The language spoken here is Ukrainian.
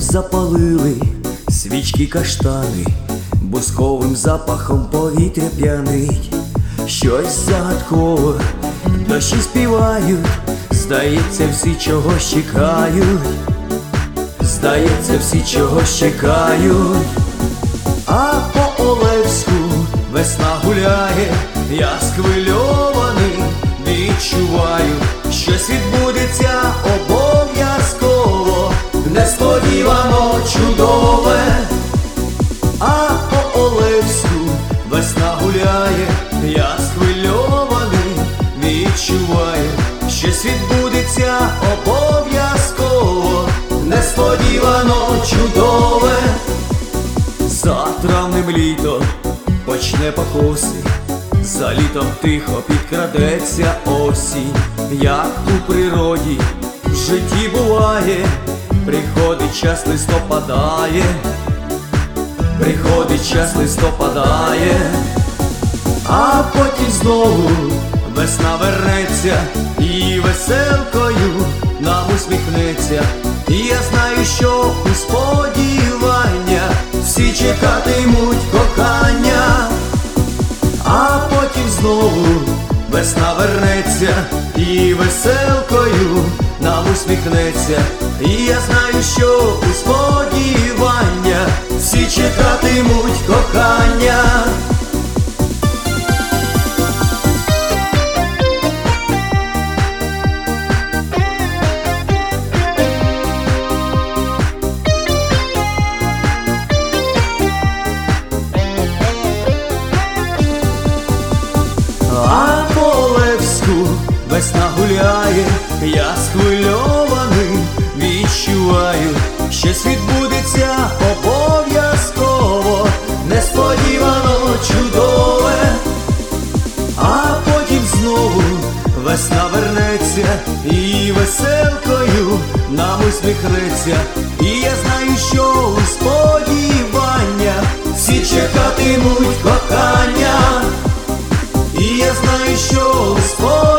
Запалили свічки каштани, бусковим запахом повітря п'янить. Щось загадкове, дощі співають, здається, всі чогось чекають, здається, всі чогось чекають. А по Олевську весна гуляє, я схвильований, відчуваю, щось відбудеться обов'язково, несподівано чудове. А по Олевську весна гуляє, я схвильований, відчуваю, щось відбудеться обов'язково, несподівано чудове. За травнем літо почне покоси, за літом тихо підкрадеться осінь. Як у природі в житті буває, приходить час, листопадає, приходить час, листопадає. А потім знову весна вернеться і веселкою нам усміхнеться. І я знаю, що у сподівання всі чекатимуть кохання. А потім знову весна вернеться і веселкою нам усміхнеться. І я знаю, що у сподівання всі чекатимуть кохання. А по Олевську весна гуляє, я схвильований, відчуваю, щось відбудеться обов'язково, несподівано чудове. А потім знову весна вернеться і веселкою нам усміхнеться. І я знаю, що у сподівання всі чекатимуть кохання. І я знаю, що у сподівання